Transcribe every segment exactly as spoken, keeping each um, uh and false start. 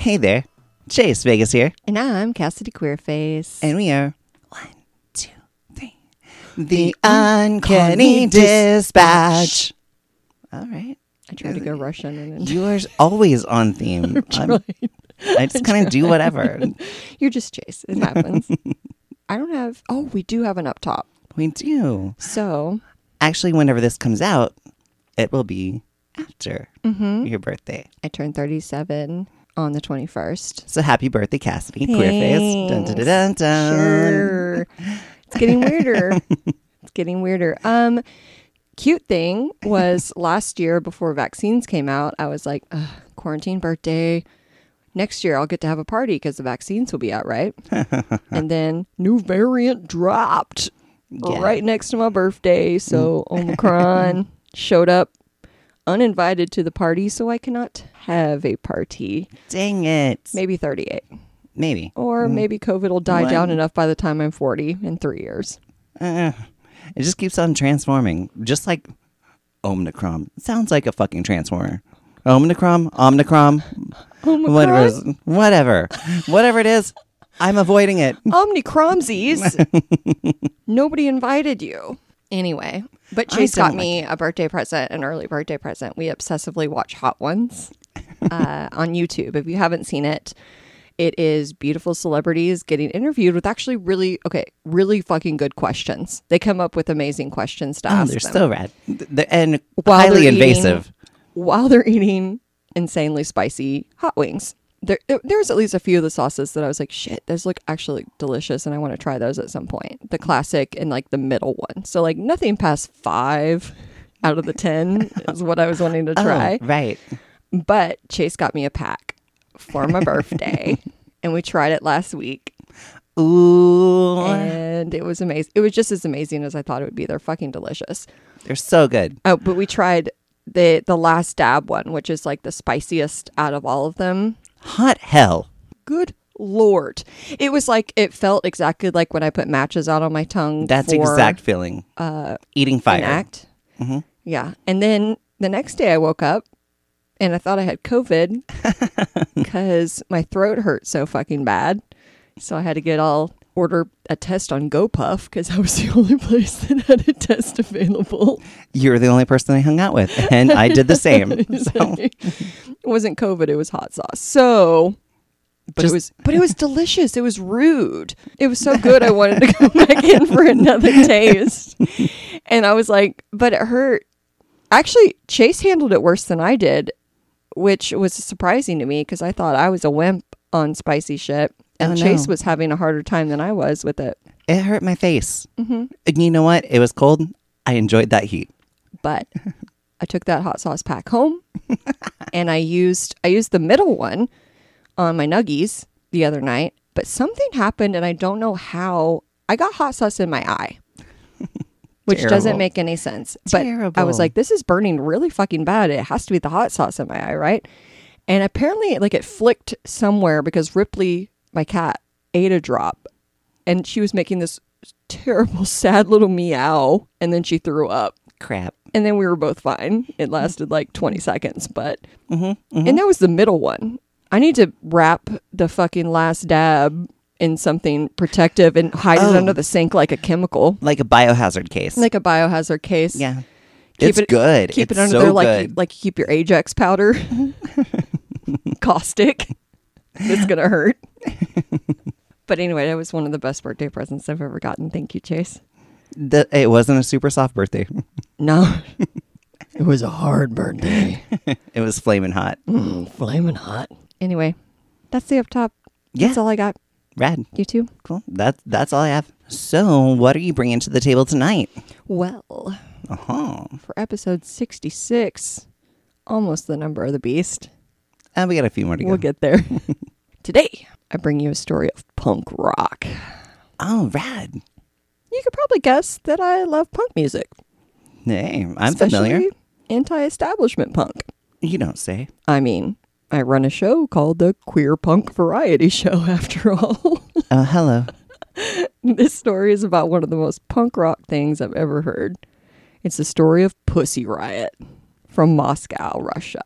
Hey there, Chase Vegas here. And I'm Cassidy Queerface. And we are one, two, three. The, the Uncanny Dispatch. All right. I tried to go Russian. And you are always on theme. I'm I'm, I just kind of do whatever. You're just Chase. It happens. I don't have... Oh, we do have an up top. We do. So... Actually, whenever this comes out, it will be after mm-hmm. your birthday. I turned thirty-seven on the twenty-first. So happy birthday, Cassidy. Thanks. Queerface. Dun, dun, dun, dun, dun. Sure. It's getting weirder. It's getting weirder. Um, cute thing was last year before vaccines came out, I was like, quarantine birthday. Next year I'll get to have a party because the vaccines will be out, right? And then new variant dropped yeah. right next to my birthday. So Omicron showed up uninvited to the party, so I cannot have a party. Dang it. Maybe thirty-eight. Maybe. Or maybe COVID will die what? down enough by the time I'm forty in three years. Uh, it just keeps on transforming. Just like Omicron. It sounds like a fucking transformer. Omicron, Omicron, Omicron? Whatever, whatever, whatever it is, I'm avoiding it. Omnicromsies. Nobody invited you. Anyway, but Chase got me like a birthday present, an early birthday present. We obsessively watch Hot Ones uh, on YouTube. If you haven't seen it, it is beautiful celebrities getting interviewed with actually really, okay, really fucking good questions. They come up with amazing questions to oh, ask they're them. so rad. They're, and while highly invasive. Eating, while they're eating insanely spicy hot wings. There, there's at least a few of the sauces that I was like, shit, those look actually delicious, and I want to try those at some point. The classic and like the middle one. So like nothing past five out of the ten is what I was wanting to try. Oh, right. But Chase got me a pack for my birthday, and we tried it last week. Ooh. And it was amazing. It was just as amazing as I thought it would be. They're fucking delicious. They're so good. Oh, but we tried the the last dab one, which is like the spiciest out of all of them. Hot hell. Good Lord. It was like, it felt exactly like when I put matches out on my tongue. That's for, exact feeling. Uh, Eating fire. An act. Mm-hmm. Yeah. And then the next day I woke up and I thought I had COVID because my throat hurt so fucking bad. So I had to get all, order a test on GoPuff because I was the only place that had a test available. You're the only person I hung out with, and I did the same. So. It wasn't COVID, it was hot sauce. So, but Just, it was, but it was delicious. It was rude. It was so good. I wanted to go back in for another taste. And I was like, but it hurt. Actually, Chase handled it worse than I did, which was surprising to me because I thought I was a wimp on spicy shit. And oh, Chase no. was having a harder time than I was with it. It hurt my face. Mm-hmm. And you know what? It was cold. I enjoyed that heat. But I took that hot sauce pack home and I used I used the middle one on my nuggies the other night. But something happened and I don't know how. I got hot sauce in my eye, which Terrible. doesn't make any sense. But Terrible. I was like, this is burning really fucking bad. It has to be the hot sauce in my eye, right? And apparently like it flicked somewhere because Ripley, my cat, ate a drop and she was making this terrible, sad little meow. And then she threw up. Crap. And then we were both fine. It lasted like twenty seconds, but, mm-hmm, mm-hmm. and that was the middle one. I need to wrap the fucking last dab in something protective and hide oh. it under the sink like a chemical. Like a biohazard case. Like a biohazard case. Yeah. Keep it's it, good. Keep it's it under so there like good. you, like you keep your Ajax powder. Caustic. It's going to hurt. But anyway, that was one of the best birthday presents I've ever gotten. Thank you, Chase. The, it wasn't a super soft birthday. No. It was a hard birthday. It was flaming hot. Mm, flaming hot. Anyway, that's the up top. Yeah. That's all I got. Rad. You too? Cool. That's, that's all I have. So, what are you bringing to the table tonight? Well, uh-huh. for episode sixty-six, almost the number of the beast. And we got a few more to go. We'll get there. Today, I bring you a story of punk rock. Oh, rad. You could probably guess that I love punk music. Hey, I'm Especially familiar. Anti-establishment punk. You don't say. I mean, I run a show called the Queer Punk Variety Show, after all. Oh, hello. This story is about one of the most punk rock things I've ever heard. It's the story of Pussy Riot from Moscow, Russia.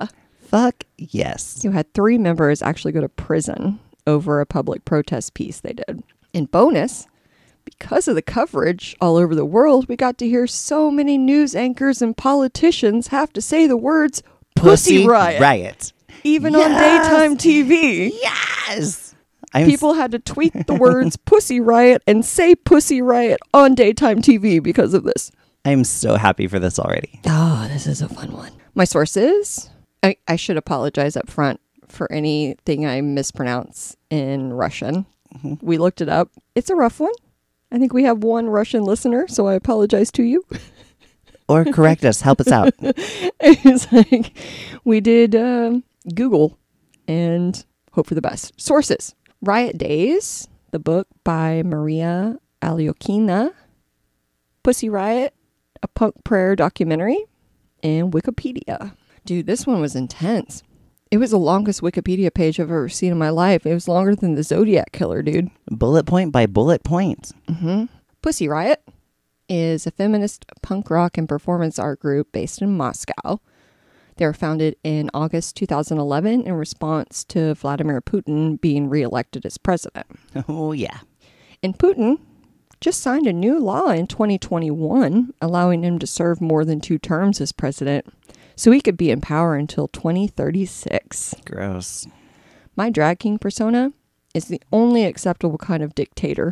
Fuck yes. You had three members actually go to prison over a public protest piece they did. In bonus, because of the coverage all over the world, we got to hear so many news anchors and politicians have to say the words Pussy, Riot. Riot. Even Yes! on daytime T V. Yes. I'm People had to tweet the words Pussy Riot and say Pussy Riot on daytime T V because of this. I'm so happy for this already. Oh, this is a fun one. My sources, I, I should apologize up front for anything I mispronounce in Russian. Mm-hmm. We looked it up. It's a rough one. I think we have one Russian listener, so I apologize to you. Or correct us. Help us out. It's like we did um, Google and hope for the best. Sources. Riot Days, the book by Maria Alyokina. Pussy Riot, a punk prayer documentary. And Wikipedia. Dude, this one was intense. It was the longest Wikipedia page I've ever seen in my life. It was longer than the Zodiac Killer, dude. Bullet point by bullet point. Mm-hmm. Pussy Riot is a feminist punk rock and performance art group based in Moscow. They were founded in August two thousand eleven in response to Vladimir Putin being reelected as president. Oh, yeah. And Putin just signed a new law in twenty twenty-one, allowing him to serve more than two terms as president, so he could be in power until twenty thirty-six. Gross. My drag king persona is the only acceptable kind of dictator,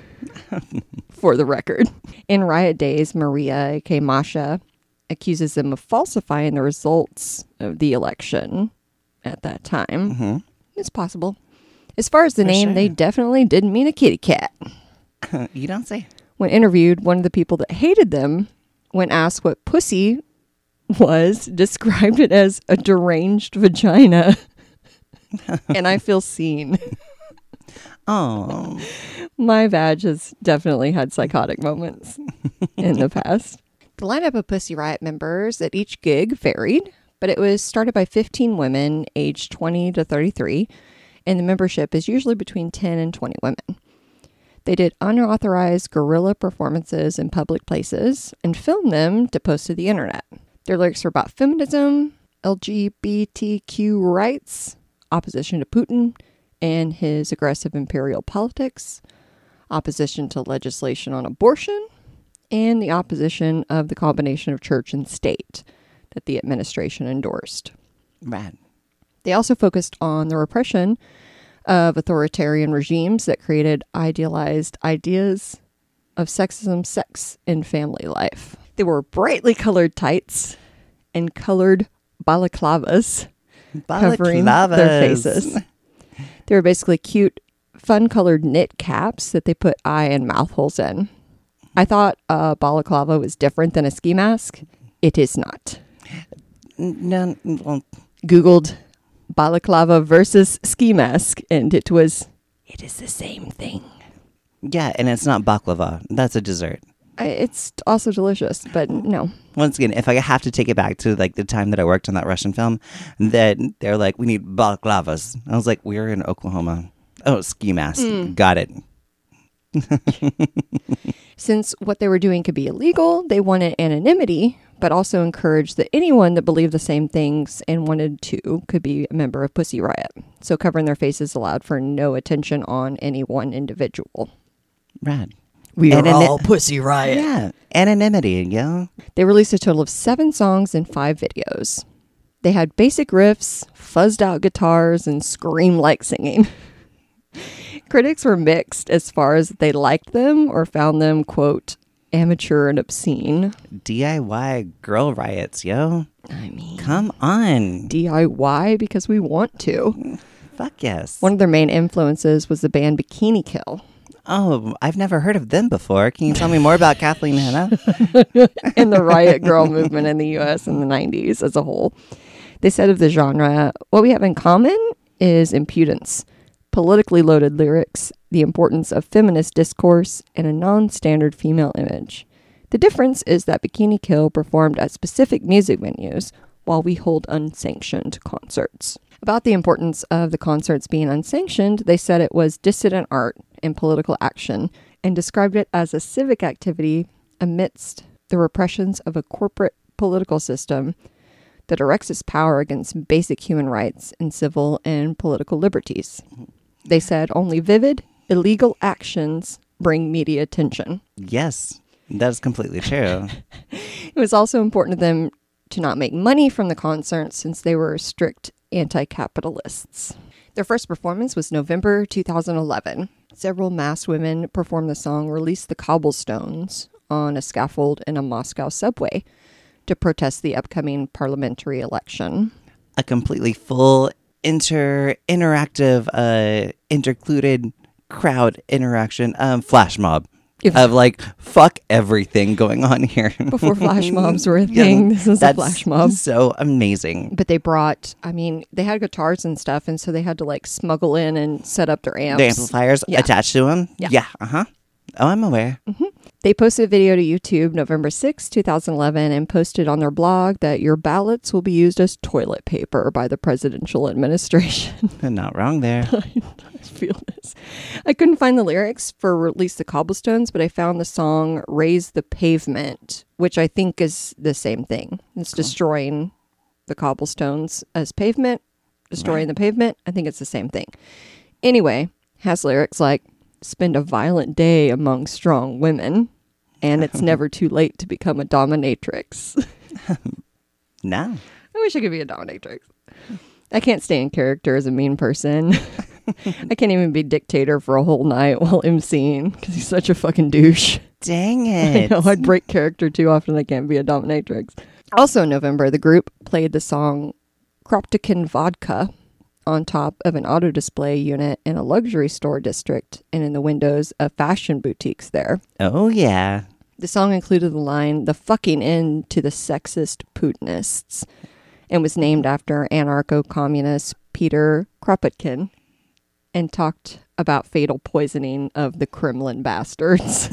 for the record. In Riot Days, Maria, aka Masha, accuses them of falsifying the results of the election at that time. Mm-hmm. It's possible. As far as the For name, sure. they definitely didn't mean a kitty cat. You don't say. When interviewed, one of the people that hated them, when asked what pussy was, described it as a deranged vagina. And I feel seen. Oh. My badge has definitely had psychotic moments in the past. The lineup of Pussy Riot members at each gig varied, but it was started by fifteen women aged twenty to thirty-three, and the membership is usually between ten and twenty women. They did unauthorized guerrilla performances in public places and filmed them to post to the internet. Their lyrics were about feminism, L G B T Q rights, opposition to Putin and his aggressive imperial politics, opposition to legislation on abortion, and the opposition of the combination of church and state that the administration endorsed. Rad. They also focused on the repression of authoritarian regimes that created idealized ideas of sexism, sex, and family life. They wore brightly colored tights and colored balaclavas, covering their Balaclavas. faces. They were basically cute, fun-colored knit caps that they put eye and mouth holes in. I thought a balaclava was different than a ski mask. It is not. No, well, Googled balaclava versus ski mask, and it was, it is the same thing. yeah, and it's not baklava. That's a dessert. I, it's also delicious, but no. Once again, if I have to take it back to like the time that I worked on that Russian film, that they're like, we need balaclavas. I was like, we're in Oklahoma. Oh, ski mask. Mm. Got it. Since what they were doing could be illegal, they wanted anonymity, but also encouraged that anyone that believed the same things and wanted to could be a member of Pussy Riot. So covering their faces allowed for no attention on any one individual. Rad. We are all Pussy Riot. Yeah, anonymity, yeah. They released a total of seven songs and five videos. They had basic riffs, fuzzed out guitars, and scream-like singing. Critics were mixed as far as they liked them or found them, quote, amateur and obscene. D I Y girl riots, yo. I mean, Come on. D I Y because we want to. Fuck yes. One of their main influences was the band Bikini Kill. Oh, I've never heard of them before. Can you tell me more about Kathleen Hanna? And the riot girl movement in the U S in the nineties as a whole. They said of the genre, what we have in common is impudence, politically loaded lyrics, the importance of feminist discourse, and a non-standard female image. The difference is that Bikini Kill performed at specific music venues while we hold unsanctioned concerts. About the importance of the concerts being unsanctioned, they said it was dissident art and political action and described it as a civic activity amidst the repressions of a corporate political system that directs its power against basic human rights and civil and political liberties. They said only vivid, illegal actions bring media attention. Yes, that is completely true. It was also important to them to not make money from the concert since they were strict anti-capitalists. Their first performance was November two thousand eleven. Several masked women performed the song Release the Cobblestones on a scaffold in a Moscow subway to protest the upcoming parliamentary election. A completely full, inter interactive, uh, intercluded crowd interaction um, flash mob. If- of like, fuck everything going on here. Before flash mobs were a thing, this is a That's flash mob. so amazing. But they brought, I mean, they had guitars and stuff, and so they had to like smuggle in and set up their amps. The amplifiers Yeah. attached to them? Yeah. Yeah, uh-huh. Oh, I'm aware. They posted a video to YouTube November sixth, twenty eleven, and posted on their blog that your ballots will be used as toilet paper by the presidential administration. They're not wrong there. I feel this. I couldn't find the lyrics for Release the Cobblestones, but I found the song Raise the Pavement, which I think is the same thing. It's Cool. destroying the cobblestones as pavement, destroying Right. the pavement. I think it's the same thing. Anyway, has lyrics like, spend a violent day among strong women, and it's never too late to become a dominatrix. No. I wish I could be a dominatrix. I can't stay in character as a mean person. I can't even be dictator for a whole night while emceeing because he's such a fucking douche. Dang I it. know, I'd break character too often. I can't be a dominatrix. Also in November, the group played the song Kropotkin Vodka on top of an auto display unit in a luxury store district and in the windows of fashion boutiques there. Oh, yeah. The song included the line, the fucking end to the sexist Putinists, and was named after anarcho-communist Peter Kropotkin, and talked about fatal poisoning of the Kremlin bastards.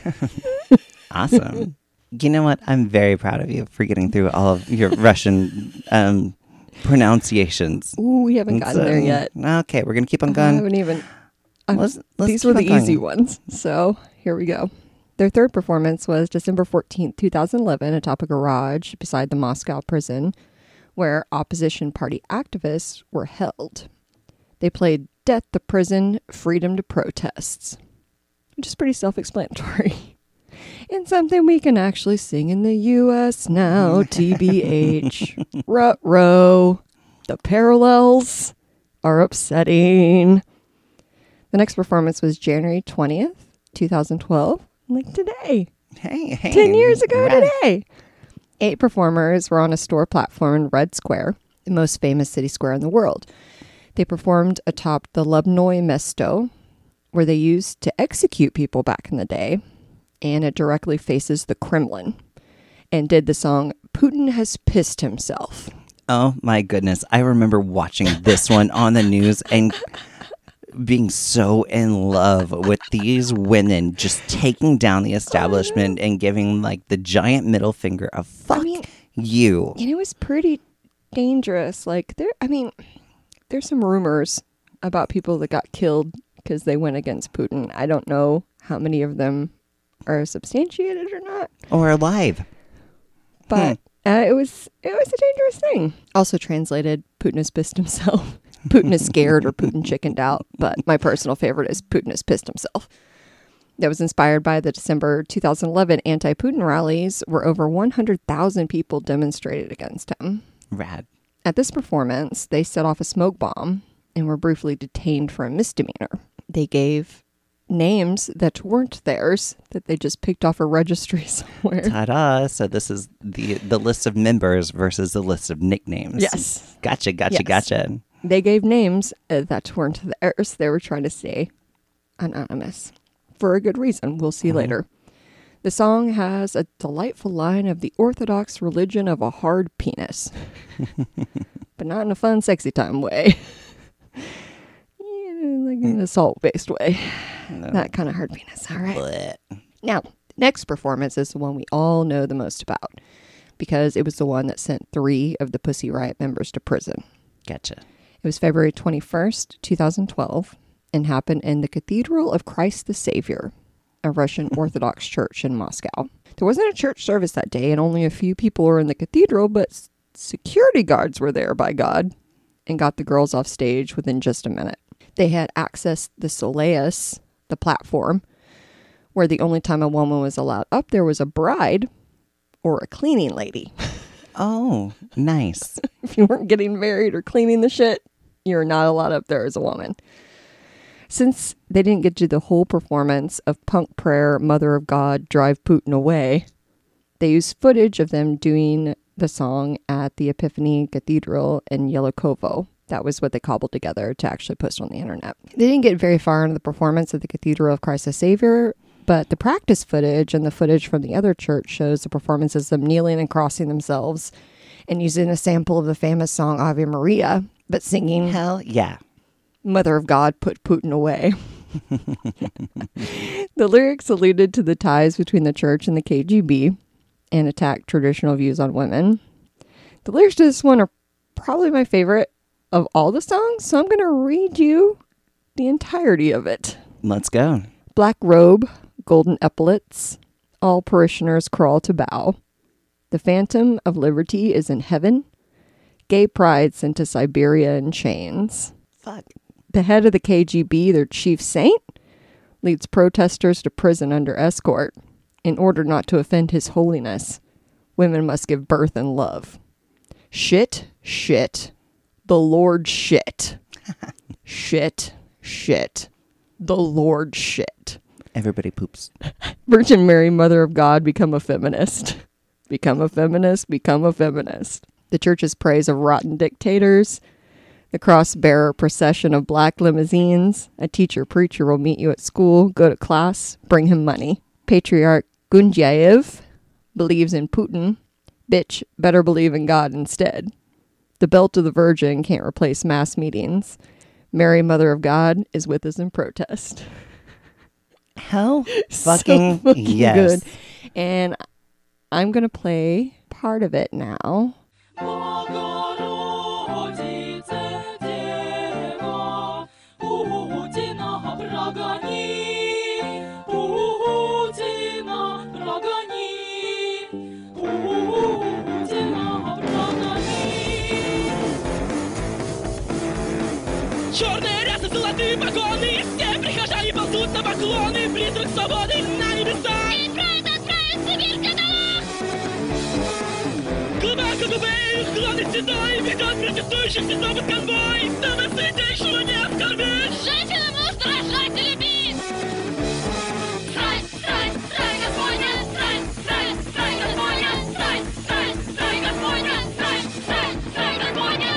Awesome. You know what? I'm very proud of you for getting through all of your Russian um, pronunciations. Ooh, we haven't gotten So- there yet. Okay, we're going to keep on I going. haven't even... I'm- Let's- let's these were keep the on easy going. ones. So here we go. Their third performance was December fourteenth, twenty eleven, atop a garage beside the Moscow prison, where opposition party activists were held. They played Death to Prison, Freedom to Protests, which is pretty self-explanatory. And something we can actually sing in the U S now, T B H. Ruh-roh. The parallels are upsetting. The next performance was January twentieth, twenty twelve, like today. Hey, hey. ten years ago Rad. today. Eight performers were on a store platform in Red Square, the most famous city square in the world. They performed atop the Lubnoy Mesto, where they used to execute people back in the day, and it directly faces the Kremlin, and did the song Putin Has Pissed Himself. Oh, my goodness. I remember watching this one on the news and being so in love with these women just taking down the establishment and giving like the giant middle finger of fuck mean- you. And it was pretty dangerous. Like, there, I mean, there's some rumors about people that got killed because they went against Putin. I don't know how many of them are substantiated or not, Or alive. but uh, it was it was a dangerous thing. Also translated, Putin has pissed himself. Putin is scared or Putin chickened out, but my personal favorite is Putin has pissed himself. That was inspired by the December two thousand eleven anti-Putin rallies, where over one hundred thousand people demonstrated against him. Rad. At this performance, they set off a smoke bomb and were briefly detained for a misdemeanor. They gave names that weren't theirs, that they just picked off a registry somewhere. Ta-da. So this is the the list of members versus the list of nicknames. Yes. Gotcha, gotcha, Yes. gotcha. They gave names uh, that weren't theirs. They were trying to say anonymous for a good reason. We'll see Mhm. later. The song has a delightful line of the Orthodox religion of a hard penis, but not in a fun, sexy time way. Yeah, like in an assault-based way. No. That kind of hard penis. All right. Blech. Now, next performance is the one we all know the most about because it was the one that sent three of the Pussy Riot members to prison. Gotcha. It was February twenty-first, twenty twelve, and happened in the Cathedral of Christ the Savior, a Russian Orthodox church in Moscow. There wasn't a church service that day, and only a few people were in the cathedral, but Security guards were there by God and got the girls off stage within just a minute. They had accessed the Soleus, the platform, where the only time a woman was allowed up there was a bride or a cleaning lady. Oh, nice. If you weren't getting married or cleaning the shit, you're not allowed up there as a woman. Since they didn't get to the whole performance of Punk Prayer, Mother of God, Drive Putin Away, they used footage of them doing the song at the Epiphany Cathedral in Yelokovo. That was what they cobbled together to actually post on the internet. They didn't get very far into the performance at the Cathedral of Christ the Savior, but the practice footage and the footage from the other church shows the performances of them kneeling and crossing themselves and using a sample of the famous song Ave Maria, but singing Hell yeah. Mother of God, Put Putin Away. The lyrics alluded to the ties between the church and the K G B and attacked traditional views on women. The lyrics to this one are probably my favorite of all the songs, so I'm going to read you the entirety of it. Let's go. Black robe, golden epaulets, all parishioners crawl to bow. The phantom of liberty is in heaven. Gay pride sent to Siberia in chains. Fuck. The head of the K G B, their chief saint, leads protesters to prison under escort. In order not to offend his holiness, women must give birth and love. Shit, shit. The Lord shit. Shit, shit. The Lord shit. Everybody poops. Virgin Mary, Mother of God, become a feminist. Become a feminist, become a feminist. The church's praise of rotten dictators. The cross-bearer procession of black limousines. A teacher preacher will meet you at school, go to class, bring him money. Patriarch Gundyaev believes in Putin. Bitch, better believe in God instead. The belt of the Virgin can't replace mass meetings. Mary, Mother of God, is with us in protest. Hell So fucking, fucking yes. good. And I'm going to play part of it now. Черные рясы, золотые погоны, все прихожане ползут на поклоны, призрак свободы на небесах. И пройдут отправиться мир годах. Глубоко губы, склоны седой, ведет протестующих седой под конвой, чтобы святейшего не оскорбить. Женщина может рожать и любить. Страсть, страсть, страсть Господня, страсть, страсть, страсть Господня, страсть, страсть, страсть Господня, страсть, страсть, страсть Господня.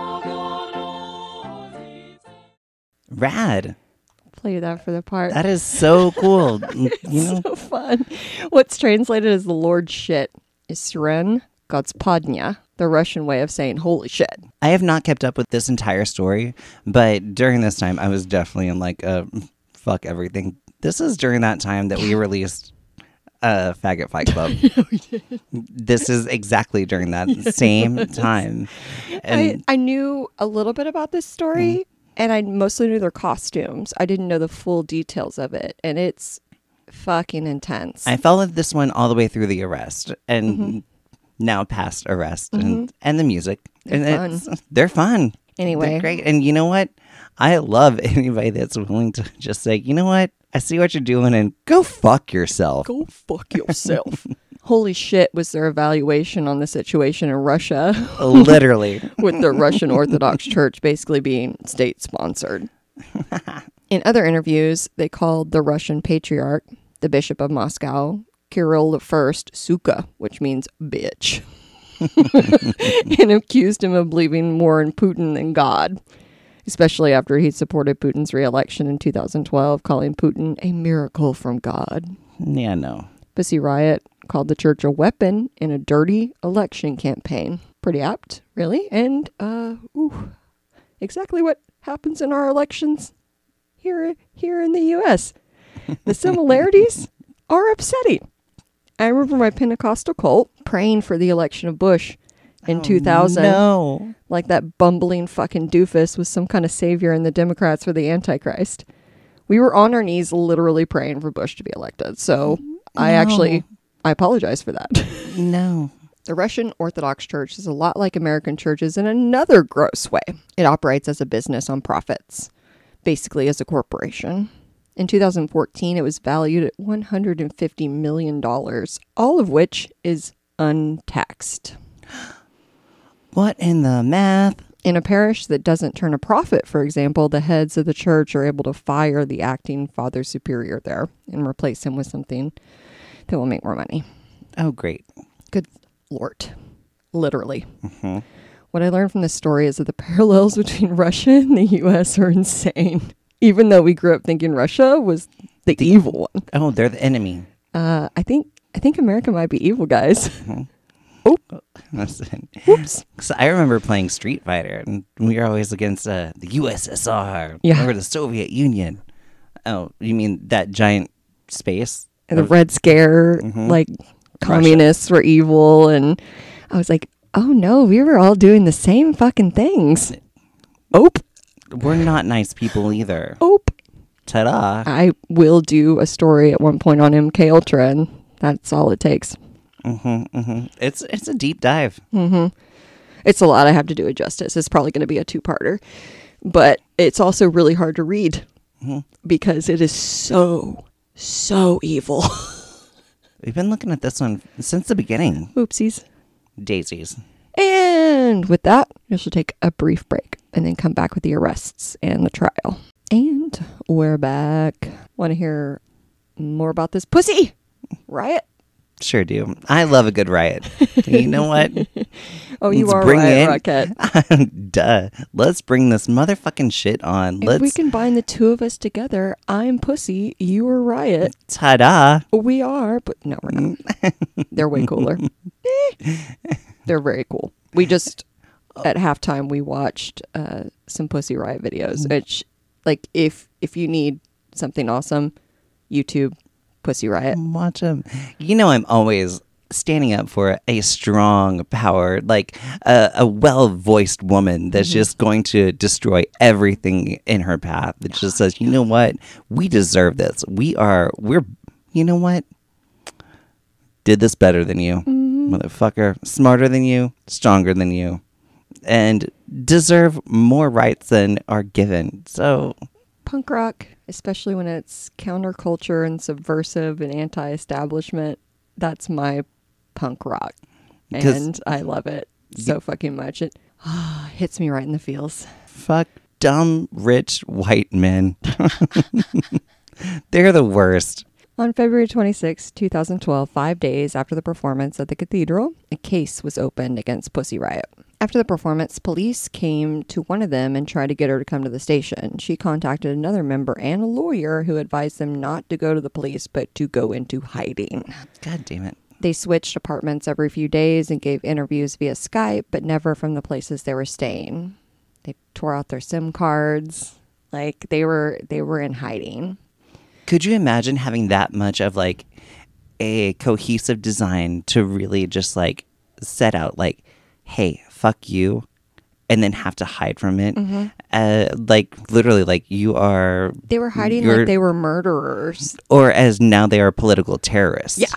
Rad. Play that for the part. That is so cool. You know, So fun. What's translated as the Lord shit is Siren Godspodnya, the Russian way of saying holy shit. I have not kept up with this entire story, but during this time, I was definitely in like a fuck everything. This is during that time that we released uh, Faggot Fight Club. Yeah, we did. This is exactly during that same time. And I, I knew a little bit about this story, mm. and I mostly knew their costumes. I didn't know the full details of it, and it's fucking intense. I followed this one all the way through the arrest, and Mm-hmm. now past arrest, Mm-hmm. and, and the music. They're and fun. It's, they're fun. Anyway. They're great. And you know what? I love anybody that's willing to just say, you know what? I see what you're doing, and go fuck yourself. Go fuck yourself. Holy shit was their evaluation on the situation in Russia. Literally. With the Russian Orthodox Church basically being state-sponsored. In other interviews, they called the Russian Patriarch, the Bishop of Moscow, Kirill the First, Suka, which means bitch, and accused him of believing more in Putin than God, especially after he supported Putin's re-election in two thousand twelve, calling Putin a miracle from God. Yeah, no. Pussy Riot called the church a weapon in a dirty election campaign. Pretty apt, really. And, uh, ooh, exactly what happens in our elections here, here in the U S. The similarities are upsetting. I remember my Pentecostal cult praying for the election of Bush in Oh, two thousand. No. Like that bumbling fucking doofus was some kind of savior and the Democrats were the Antichrist. We were on our knees literally praying for Bush to be elected. So I No. actually, I apologize for that. No. The Russian Orthodox Church is a lot like American churches in another gross way. It operates as a business on profits, basically as a corporation. In two thousand fourteen, it was valued at one hundred fifty million dollars, all of which is untaxed. What in the math? In a parish that doesn't turn a profit, for example, the heads of the church are able to fire the acting father superior there and replace him with something that will make more money. Oh, great. Good Lord. Literally. Mm-hmm. What I learned from this story is that the parallels between Russia and the U S are insane. Even though we grew up thinking Russia was the, the evil one. Oh, they're the enemy. Uh, I think I think America might be evil, guys. Mm-hmm. Oh. Listen. Whoops. So I remember playing Street Fighter, and we were always against uh, the U S S R yeah. or the Soviet Union. Oh, you mean that giant space? And the Red Scare, mm-hmm. like communists Russia. Were evil, and I was like, oh no, we were all doing the same fucking things. Ope. We're not nice people either. Ope. Ta-da. I will do a story at one point on M K Ultra, and that's all it takes. Mm-hmm, mm-hmm. It's it's a deep dive. Mm-hmm. It's a lot. I have to do it justice. It's probably going to be a two-parter, but it's also really hard to read mm-hmm. because it is so, so evil. We've been looking at this one since the beginning. Oopsies. Daisies. And with that, we shall take a brief break and then come back with the arrests and the trial. And we're back. Want to hear more about this pussy riot? Sure do. I love a good riot. You know what? Oh, you Let's are bring Riot in, Rocket. Duh. Let's bring this motherfucking shit on. If Let's. we combine the two of us together, I'm Pussy, you are Riot. Ta-da. We are, but no, we're not. They're way cooler. They're very cool. We just, at halftime, we watched uh, some Pussy Riot videos, which, like, if if you need something awesome, YouTube Pussy Riot. Watch them. You know, I'm always standing up for a strong power, like a, a well-voiced woman that's mm-hmm. just going to destroy everything in her path. That just says, you know what? We deserve this. We are, we're, you know what? Did this better than you, mm-hmm. motherfucker. Smarter than you, stronger than you, and deserve more rights than are given. So... Punk rock, especially when it's counterculture and subversive and anti-establishment, that's my punk rock. And I love it so y- fucking much. It oh, hits me right in the feels. Fuck dumb, rich, white men. They're the worst. On February twenty-sixth, twenty twelve, five days after the performance at the cathedral, a case was opened against Pussy Riot. After the performance, police came to one of them and tried to get her to come to the station. She contacted another member and a lawyer who advised them not to go to the police, but to go into hiding. God damn it. They switched apartments every few days and gave interviews via Skype, but never from the places they were staying. They tore out their SIM cards. Like, they were they were in hiding. Could you imagine having that much of, like, a cohesive design to really just, like, set out, like, hey, fuck you, and then have to hide from it? Mm-hmm. Uh, like, literally, like, you are... They were hiding like they were murderers. Or as now they are political terrorists. Yeah.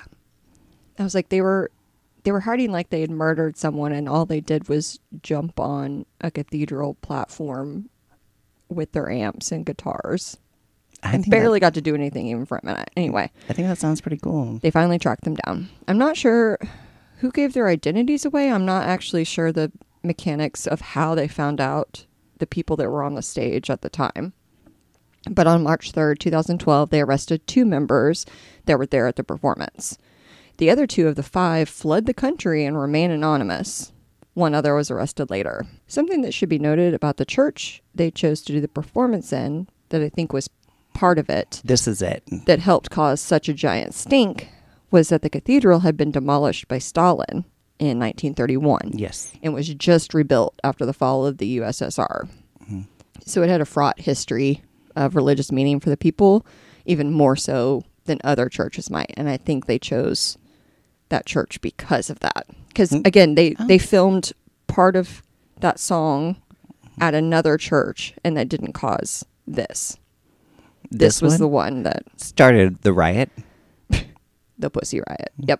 I was like, they were... They were hiding like they had murdered someone, and all they did was jump on a cathedral platform with their amps and guitars. I and barely that, got to do anything even for a minute. Anyway. I think that sounds pretty cool. They finally tracked them down. I'm not sure who gave their identities away. I'm not actually sure the mechanics of how they found out the people that were on the stage at the time. But on March third, twenty twelve, they arrested two members that were there at the performance. The other two of the five fled the country and remain anonymous. One other was arrested later. Something that should be noted about the church they chose to do the performance in, that I think was part of it. This is it. That helped cause such a giant stink, was that the cathedral had been demolished by Stalin in nineteen thirty-one. Yes. And was just rebuilt after the fall of the U S S R. Mm-hmm. So it had a fraught history of religious meaning for the people, even more so than other churches might. And I think they chose that church because of that. Because, mm-hmm. again, they, oh. they filmed part of that song at another church, and that didn't cause this. This, this was one? the one that started the riot. The Pussy Riot. Yep.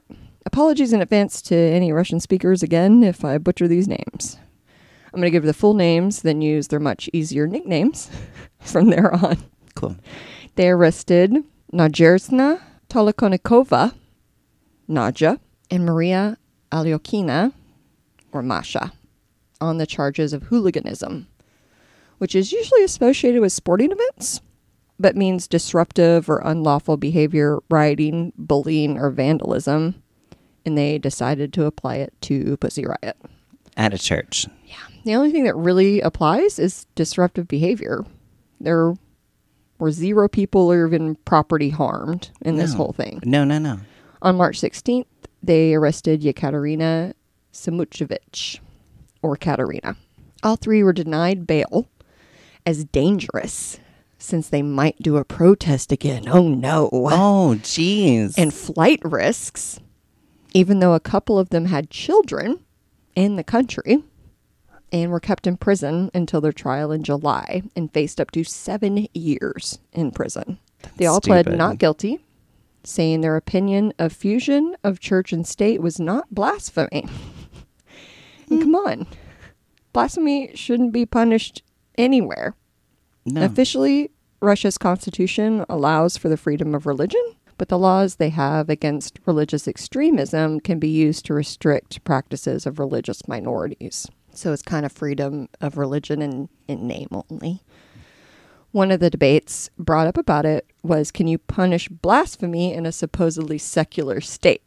Apologies in advance to any Russian speakers again if I butcher these names. I'm going to give the full names, then use their much easier nicknames from there on. Cool. They arrested Nadezhda Tolokonikova, Nadja, and Maria Alyokina, or Masha, on the charges of hooliganism, which is usually associated with sporting events, but means disruptive or unlawful behavior, rioting, bullying, or vandalism. And they decided to apply it to Pussy Riot. At a church. Yeah. The only thing that really applies is disruptive behavior. There were zero people or even property harmed in this No. whole thing. No, no, no. On March sixteenth, they arrested Yekaterina Samuchevich, or Katerina. All three were denied bail as dangerous since they might do a protest again. Oh, no. Oh, jeez. And flight risks, even though a couple of them had children in the country and were kept in prison until their trial in July and faced up to seven years in prison. They all pled stupid. not guilty, saying their opinion of fusion of church and state was not blasphemy. And come on, blasphemy shouldn't be punished anywhere. no. Officially, Russia's constitution allows for the freedom of religion, but the laws they have against religious extremism can be used to restrict practices of religious minorities. So it's kind of freedom of religion in, in name only. One of the debates brought up about it was, can you punish blasphemy in a supposedly secular state?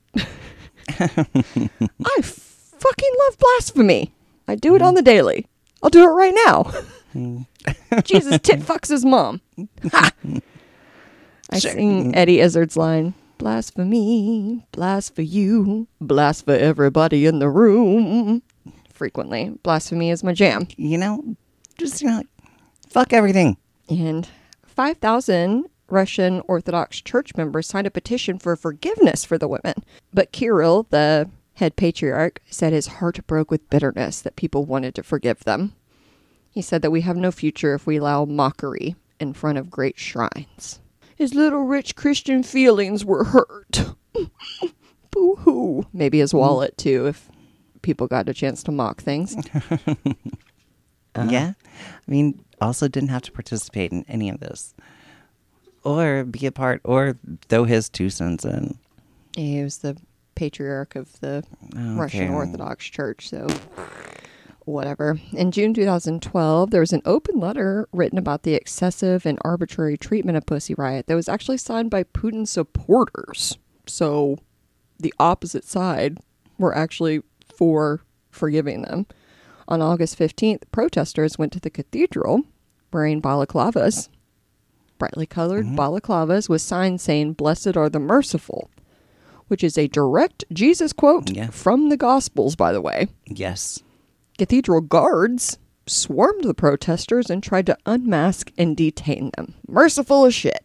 I fucking love blasphemy. I do it on the daily. I'll do it right now. Jesus tit fucks his mom. Ha! I Sure. sing Eddie Izzard's line, blasphemy, blast for you, blast for everybody in the room. Frequently. Blasphemy is my jam. You know, just, you know, fuck everything. And five thousand Russian Orthodox church members signed a petition for forgiveness for the women. But Kirill, the head patriarch, said his heart broke with bitterness that people wanted to forgive them. He said that we have no future if we allow mockery in front of great shrines. His little rich Christian feelings were hurt. Boo-hoo. Maybe his wallet, too, if people got a chance to mock things. Uh, Yeah. I mean, also didn't have to participate in any of this. Or be a part, or throw his two cents in. He was the patriarch of the Russian Okay. Orthodox Church, so whatever. In June two thousand twelve, there was an open letter written about the excessive and arbitrary treatment of Pussy Riot that was actually signed by Putin supporters. So the opposite side were actually for forgiving them. On August fifteenth, protesters went to the cathedral wearing balaclavas, brightly colored Mm-hmm. balaclavas with signs saying, "Blessed are the merciful," which is a direct Jesus quote Yeah. from the Gospels, by the way. Yes. Cathedral guards swarmed the protesters and tried to unmask and detain them. Merciful as shit.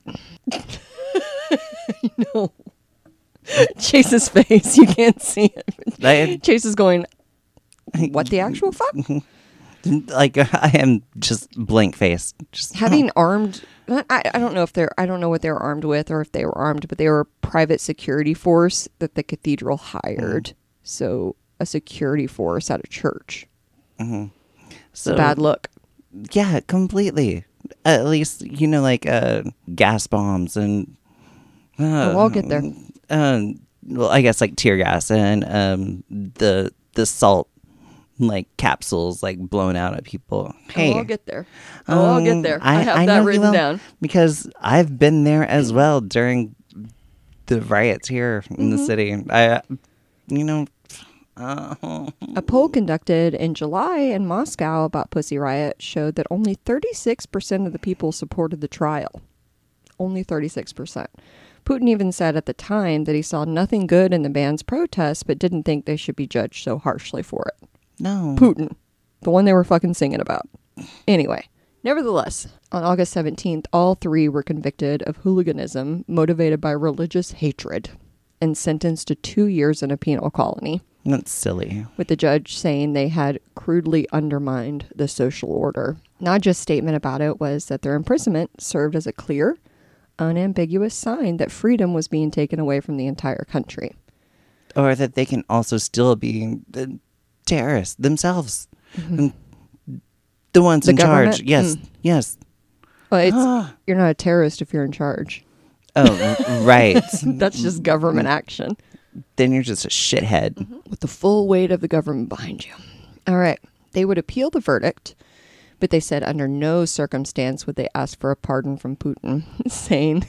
No. Chase's face, you can't see it. I, Chase is going, what the actual fuck? like, I am just blank faced. Just Having armed, I, I don't know if they're, I don't know what they were armed with or if they were armed, but they were a private security force that the cathedral hired. Mm. So a security force at a church. It's so a bad look. Yeah, completely. At least, you know, like uh, gas bombs and. Uh, Oh, I'll get there. Um, well, I guess like tear gas and um, the the salt like capsules like blown out at people. Hey, Oh, I'll get there. Oh, I'll get um, there. I, have know that you written will, down. because I've been there as well during the riots here in Mm-hmm. the city. I, you know. Uh, A poll conducted in July in Moscow about Pussy Riot showed that only thirty-six percent of the people supported the trial. Only thirty-six percent. Putin even said at the time that he saw nothing good in the band's protests, but didn't think they should be judged so harshly for it. no. Putin, the one they were fucking singing about. Anyway, nevertheless, on August seventeenth, all three were convicted of hooliganism motivated by religious hatred and sentenced to two years in a penal colony, That's silly. with the judge saying they had crudely undermined the social order. Nadja's statement about it was that their imprisonment served as a clear, unambiguous sign that freedom was being taken away from the entire country. Or that they can also still be the terrorists themselves. And the ones The in charge. government? Yes. Mm. Yes. Well, it's, you're not a terrorist if you're in charge. Oh, right. That's just government action. Then you're just a shithead. With the full weight of the government behind you. All right. They would appeal the verdict, but they said under no circumstance would they ask for a pardon from Putin, saying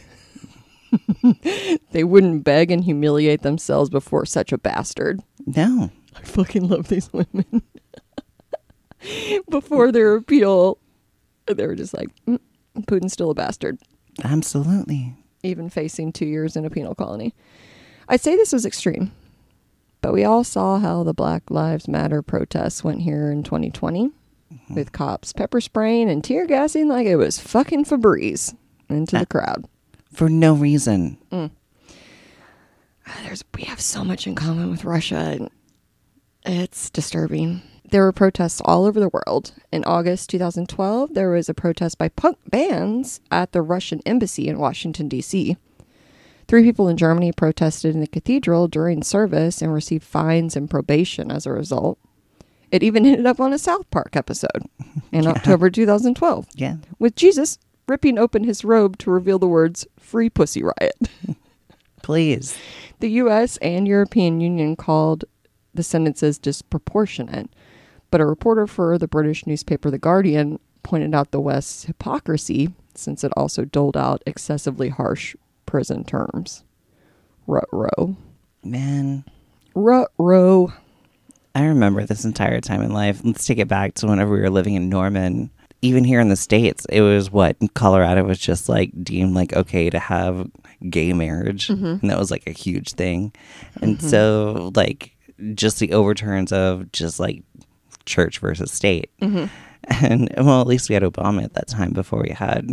they wouldn't beg and humiliate themselves before such a bastard. No. I fucking love these women. Before their appeal, they were just like, mm, Putin's still a bastard, Absolutely. even facing two years in a penal colony. I'd say this was extreme, but we all saw how the Black Lives Matter protests went here in twenty twenty mm-hmm. with cops pepper spraying and tear gassing like it was fucking Febreze into uh, the crowd. For no reason. Mm. There's, we have so much in common with Russia, and it's disturbing. There were protests all over the world. In August two thousand twelve, there was a protest by punk bands at the Russian embassy in Washington, D C Three people in Germany protested in the cathedral during service and received fines and probation as a result. It even ended up on a South Park episode in yeah. October two thousand twelve. Yeah. With Jesus ripping open his robe to reveal the words, "Free Pussy Riot." Please. The U S and European Union called the sentences disproportionate, but a reporter for the British newspaper The Guardian pointed out the West's hypocrisy since it also doled out excessively harsh prison terms. Rut-row. Man. Rut-row. I remember this entire time in life. Let's take it back to whenever we were living in Norman. Even here in the States, it was what? Colorado was just like deemed like okay to have gay marriage. Mm-hmm. And that was like a huge thing. And mm-hmm. so like just the overturns of just like church versus state. Mm-hmm. And well, at least we had Obama at that time before we had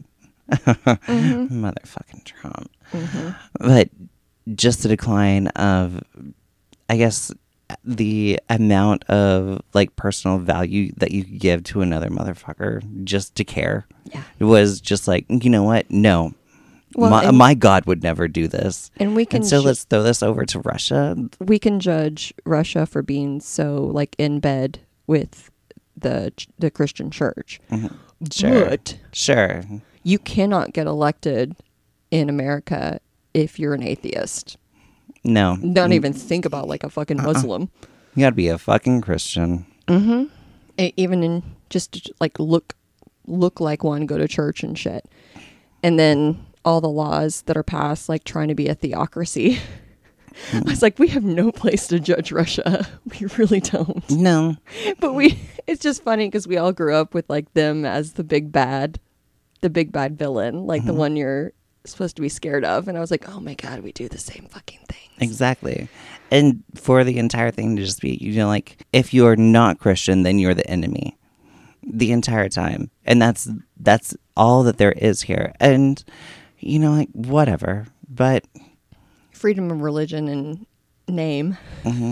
mm-hmm. motherfucking Trump. Mm-hmm. But just the decline of, I guess, the amount of like personal value that you give to another motherfucker just to care. Yeah. It was just like, you know what? No. Well, my, and, my God would never do this. And we can and so ju- let's throw this over to Russia. We can judge Russia for being so like in bed with the the Christian church. Mm-hmm. Sure. But sure. You cannot get elected in America if you're an atheist. No. Don't even think about like a fucking Muslim. Uh-uh. You gotta be a fucking Christian. Mm-hmm. A- even in just like look look like one, go to church and shit. And then all the laws that are passed, like trying to be a theocracy. I was like, we have no place to judge Russia. We really don't. No. But we, it's just funny because we all grew up with like them as the big bad, the big bad villain, like mm-hmm. the one you're supposed to be scared of. And I was like, oh my God, we do the same fucking things. Exactly. And for the entire thing to just be, you know, like if you're not Christian, then you're the enemy the entire time. And that's, that's all that there is here. And, you know, like whatever, but freedom of religion and name. Mm-hmm.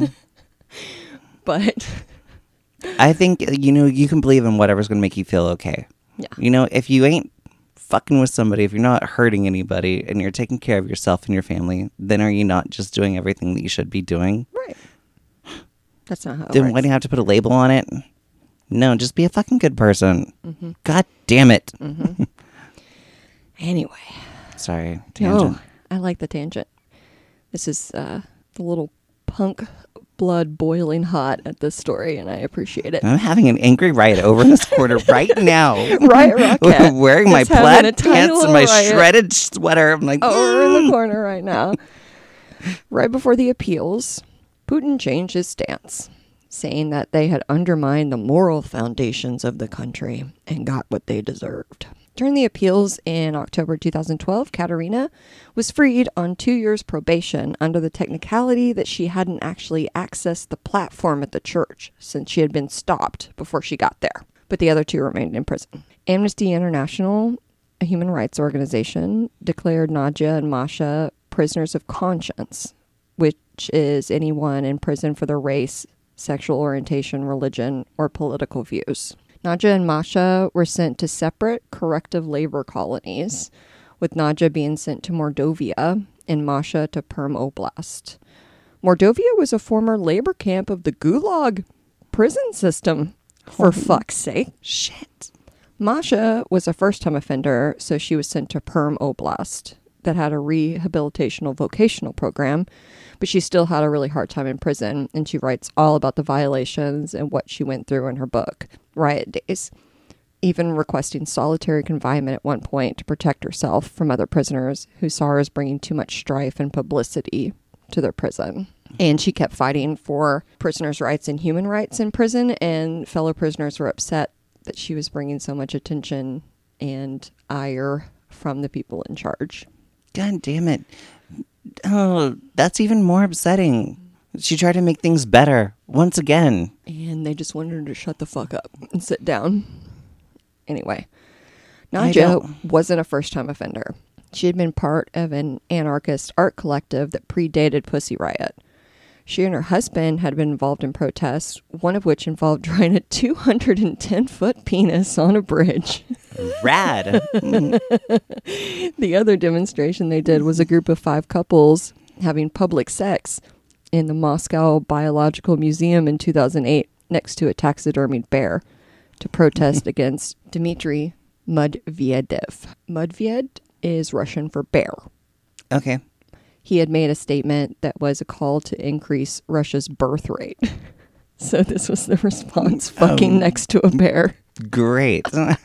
But I think, you know, you can believe in whatever's going to make you feel okay. Yeah. You know, if you ain't fucking with somebody, if you're not hurting anybody and you're taking care of yourself and your family, then are you not just doing everything that you should be doing? Right. That's not how it Then works. why do you have to put a label on it? No, just be a fucking good person. Mm-hmm. God damn it. Mm-hmm. Anyway. Sorry, tangent. No, I like the tangent. This is uh, the little punk blood boiling hot at this story, and I appreciate it. I'm having an angry riot over in this corner right now. Riot Rocket. Wearing my Just having plaid a tiny pants and little my riot. shredded sweater. I'm like, over in the corner right now. Right before the appeals, Putin changed his stance, saying that they had undermined the moral foundations of the country and got what they deserved. During the appeals in October two thousand twelve, Katerina was freed on two years probation under the technicality that she hadn't actually accessed the platform at the church since she had been stopped before she got there. But the other two remained in prison. Amnesty International, a human rights organization, declared Nadja and Masha prisoners of conscience, which is anyone in prison for their race, sexual orientation, religion, or political views. Nadja and Masha were sent to separate corrective labor colonies, with Nadja being sent to Mordovia and Masha to Perm Oblast. Mordovia was a former labor camp of the Gulag prison system, for Holy fuck's sake. Shit. Masha was a first-time offender, so she was sent to Perm Oblast that had a rehabilitational vocational program, but she still had a really hard time in prison, and she writes all about the violations and what she went through in her book, Riot Days, even requesting solitary confinement at one point to protect herself from other prisoners who saw her as bringing too much strife and publicity to their prison. And she kept fighting for prisoners' rights and human rights in prison, and fellow prisoners were upset that she was bringing so much attention and ire from the people in charge. God damn it. Oh, that's even more upsetting. She tried to make things better once again. And they just wanted her to shut the fuck up and sit down. Anyway, I Nadja don't- wasn't a first-time offender. She had been part of an anarchist art collective that predated Pussy Riot. She and her husband had been involved in protests, one of which involved drawing a two hundred ten foot penis on a bridge. Rad. The other demonstration they did was a group of five couples having public sex in the Moscow Biological Museum in two thousand eight next to a taxidermied bear to protest against Dmitry Medvedev. Medved is Russian for bear. Okay. He had made a statement that was a call to increase Russia's birth rate. So this was the response, fucking Oh. next to a bear. Great.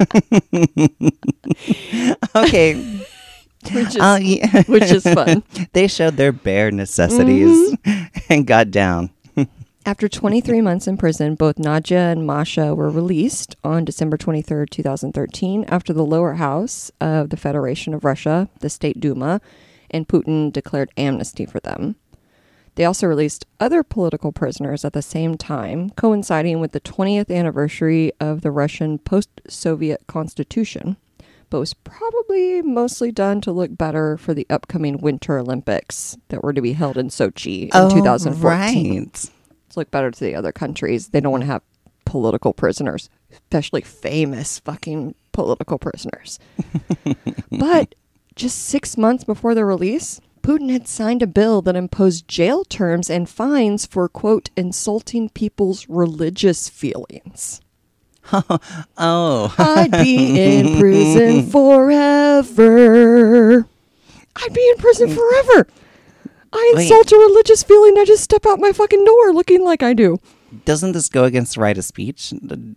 Okay. Which is, Uh, yeah. which is fun. They showed their bare necessities and got down. After twenty-three months in prison, both Nadja and Masha were released on December twenty-third, twenty thirteen, after the lower house of the Federation of Russia, the State Duma, and Putin declared amnesty for them. They also released other political prisoners at the same time, coinciding with the twentieth anniversary of the Russian post-Soviet constitution, but was probably mostly done to look better for the upcoming Winter Olympics that were to be held in Sochi in two thousand fourteen. Right. To look better to the other countries. They don't want to have political prisoners, especially famous fucking political prisoners. But just six months before their release, Putin had signed a bill that imposed jail terms and fines for, quote, insulting people's religious feelings. Oh. I'd be in prison forever. I'd be in prison forever. I Wait. insult a religious feeling. I just step out my fucking door looking like I do. Doesn't this go against the right of speech?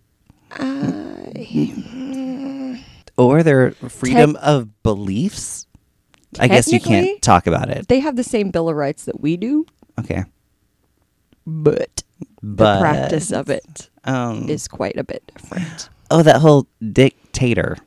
Or their freedom of beliefs? I guess you Technically- can't talk about it. They have the same Bill of Rights that we do, Okay. but But the practice of it um, is quite a bit different. oh, that whole dictator.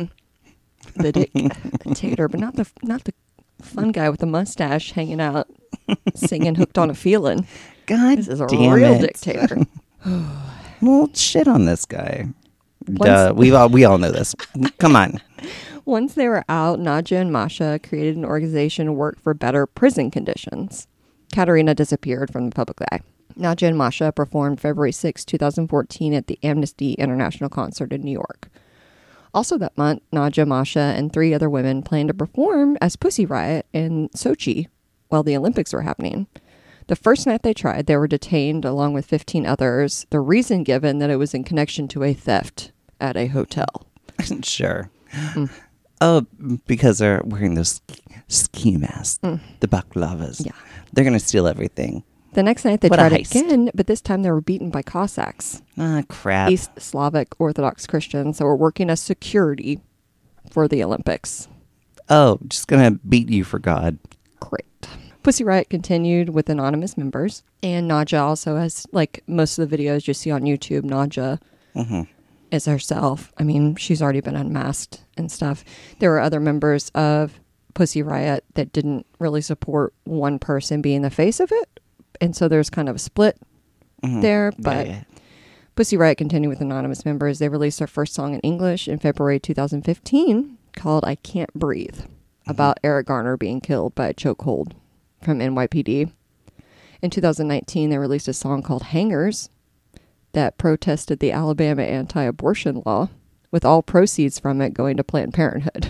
The dictator, but not the not the fun guy with the mustache hanging out, singing "Hooked on a Feeling." God This is a damn real it. dictator. Well, shit on this guy. Once- Duh, we all we all know this. Come on. Once they were out, Nadja and Masha created an organization to work for better prison conditions. Katerina disappeared from the public eye. Nadja and Masha performed February sixth, twenty fourteen at the Amnesty International concert in New York. Also that month, Nadja, Masha, and three other women planned to perform as Pussy Riot in Sochi while the Olympics were happening. The first night they tried, they were detained along with fifteen others. The reason given that it was in connection to a theft at a hotel. Sure. Oh, because they're wearing those ski masks, the baklavas. Yeah. They're going to steal everything. The next night they What a tried heist. again, but this time they were beaten by Cossacks, Ah, crap. East Slavic Orthodox Christians that were working as security for the Olympics. Oh, just going to beat you for God. Great. Pussy Riot continued with anonymous members, and Nadja also has, like most of the videos you see on YouTube, Nadja is herself. I mean, she's already been unmasked and stuff. There were other members of Pussy Riot that didn't really support one person being the face of it, and so there's kind of a split there, but Yeah. Pussy Riot continued with anonymous members. They released their first song in English in February two thousand fifteen called I Can't Breathe, about Eric Garner being killed by a chokehold from N Y P D. In two thousand nineteen, they released a song called Hangers that protested the Alabama anti-abortion law, with all proceeds from it going to Planned Parenthood.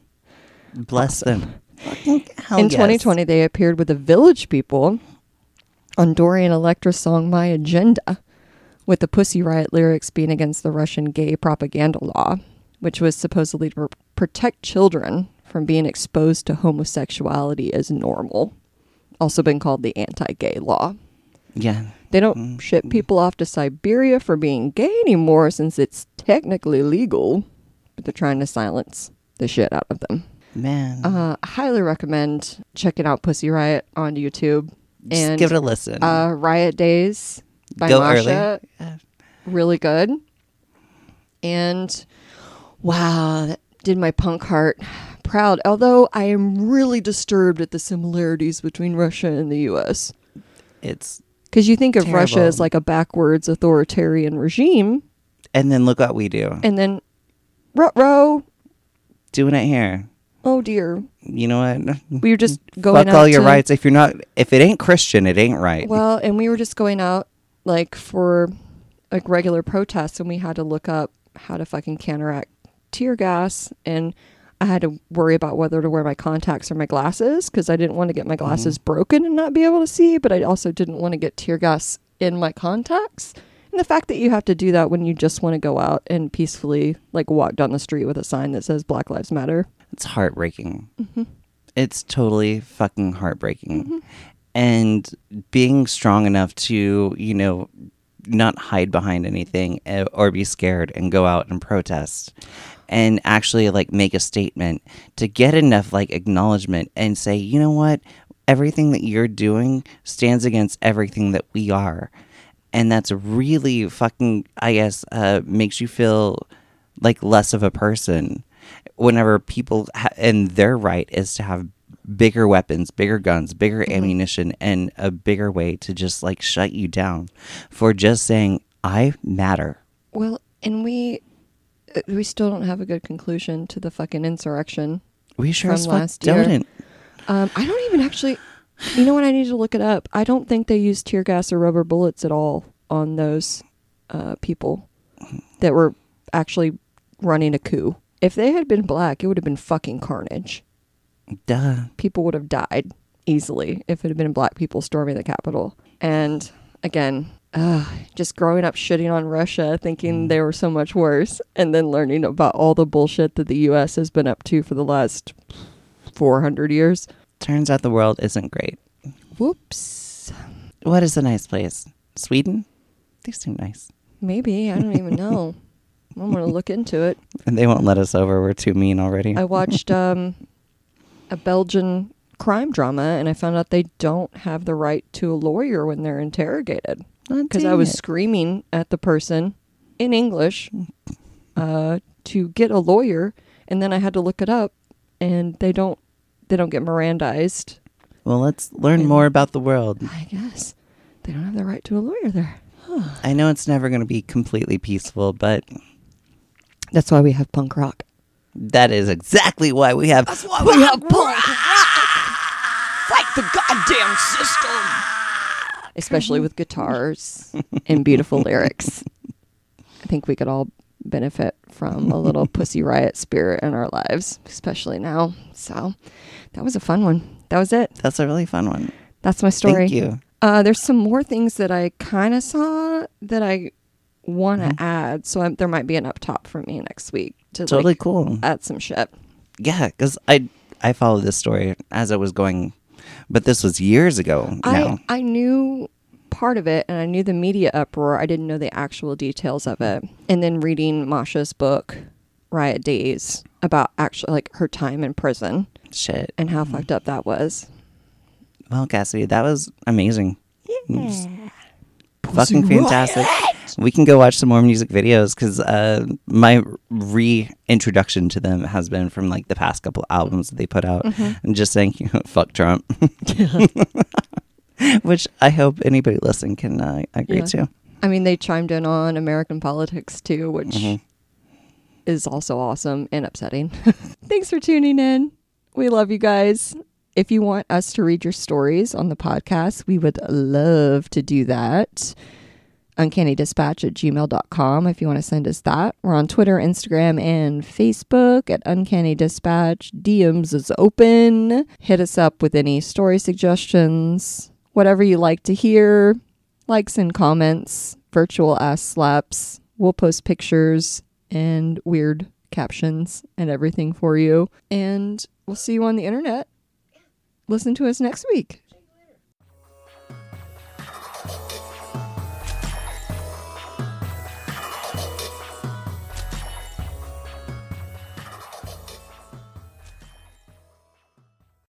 Bless them. Fucking hell In yes. twenty twenty, they appeared with the Village People on Dorian Electra's song My Agenda, with the Pussy Riot lyrics being against the Russian gay propaganda law, which was supposedly to pr- protect children from being exposed to homosexuality as normal. Also been called the anti-gay law. Yeah. They don't ship people off to Siberia for being gay anymore since it's technically legal, but they're trying to silence the shit out of them. Man. Uh, I highly recommend checking out Pussy Riot on YouTube. Just And give it a listen. Uh, Riot Days by Go Masha. early. Yeah. Really good. And wow, that did my punk heart proud. Although I am really disturbed at the similarities between Russia and the U S. It's Because you think of terrible. Russia as like a backwards authoritarian regime. And then look what we do. And then, ruh-roh, Doing it here. oh dear. You know what? We were just going Fuck out all your to- rights. If you're not, if it ain't Christian, it ain't right. Well, and we were just going out like for like regular protests, and we had to look up how to fucking counteract tear gas, and I had to worry about whether to wear my contacts or my glasses because I didn't want to get my glasses Mm-hmm. broken and not be able to see, but I also didn't want to get tear gas in my contacts. And the fact that you have to do that when you just want to go out and peacefully like walk down the street with a sign that says Black Lives Matter. It's heartbreaking. Mm-hmm. It's totally fucking heartbreaking. Mm-hmm. And being strong enough to, you know, not hide behind anything uh, or be scared and go out and protest and actually like make a statement to get enough like acknowledgement and say, you know what, everything that you're doing stands against everything that we are. And that's really fucking, I guess, uh, makes you feel like less of a person whenever people, ha- and their right is to have bigger weapons, bigger guns, bigger Mm-hmm. ammunition, and a bigger way to just like shut you down for just saying, I matter. Well, and we uh, we still don't have a good conclusion to the fucking insurrection. We sure From as fuck last year. don't. Um, I don't even actually, you know what, I need to look it up. I don't think they used tear gas or rubber bullets at all on those uh, people that were actually running a coup. If they had been black, it would have been fucking carnage. Duh. People would have died easily if it had been black people storming the Capitol. And again, uh, just growing up shitting on Russia, thinking they were so much worse, and then learning about all the bullshit that the U S has been up to for the last four hundred years. Turns out the world isn't great. Whoops. What is a nice place? Sweden? They seem nice. Maybe. I don't even know. I'm going to look into it. And they won't let us over. We're too mean already. I watched um, a Belgian crime drama, and I found out they don't have the right to a lawyer when they're interrogated. Oh, Because I dang was it. screaming at the person in English uh, to get a lawyer, and then I had to look it up, and they don't they don't get Mirandized. Well, let's learn And- more about the world. I guess they don't have the right to a lawyer there. I know it's never going to be completely peaceful, but That's why we have punk rock. that is exactly why we have. That's why we have punk rock. Fight the goddamn system. Especially with guitars and beautiful lyrics. I think we could all benefit from a little Pussy Riot spirit in our lives, especially now. So that was a fun one. That was it. That's a really fun one. That's my story. Thank you. Uh, there's some more things that I kind of saw that I want to Mm-hmm. add. So I'm, there might be an up top for me next week to Totally like, cool. add some shit. Yeah, because I I followed this story as I was going, but this was years ago now. I, I knew part of it and I knew the media uproar. I didn't know the actual details of it. And then reading Masha's book, Riot Days, about actually like her time in prison Shit. and how fucked up that was. Well, Cassidy, that was amazing. Yeah. Fucking fantastic. We can go watch some more music videos because uh, my reintroduction to them has been from like the past couple albums that they put out and just saying, you know, fuck Trump. Which I hope anybody listening can uh, agree Yeah. to. I mean, they chimed in on American politics too, which Mhm. is also awesome and upsetting. Thanks for tuning in. We love you guys. If you want us to read your stories on the podcast, we would love to do that. uncanny dispatch at gmail dot com if you want to send us that. We're on Twitter, Instagram, and Facebook at Uncanny Dispatch. D Ms is open. Hit us up with any story suggestions. whatever you like to hear, likes and comments, virtual ass slaps. We'll post pictures and weird captions and everything for you. And we'll see you on the internet. Listen to us next week.